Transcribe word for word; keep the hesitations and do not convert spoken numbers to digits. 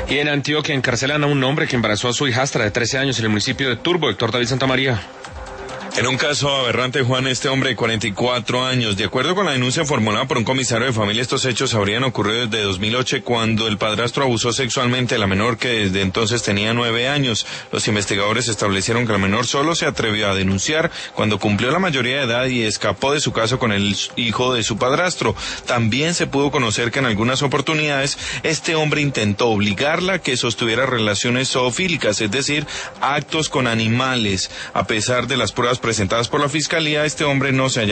Y en Antioquia encarcelan a un hombre que embarazó a su hijastra de trece años en el municipio de Turbo. Héctor David Santamaría. En un caso aberrante, Juan, este hombre de cuarenta y cuatro años, de acuerdo con la denuncia formulada por un comisario de familia, estos hechos habrían ocurrido desde dos mil ocho, cuando el padrastro abusó sexualmente de la menor, que desde entonces tenía nueve años. Los investigadores establecieron que la menor solo se atrevió a denunciar cuando cumplió la mayoría de edad y escapó de su casa con el hijo de su padrastro. También se pudo conocer que en algunas oportunidades este hombre intentó obligarla a que sostuviera relaciones zoofílicas, es decir, actos con animales. A pesar de las pruebas presentadas por la fiscalía, este hombre no se halla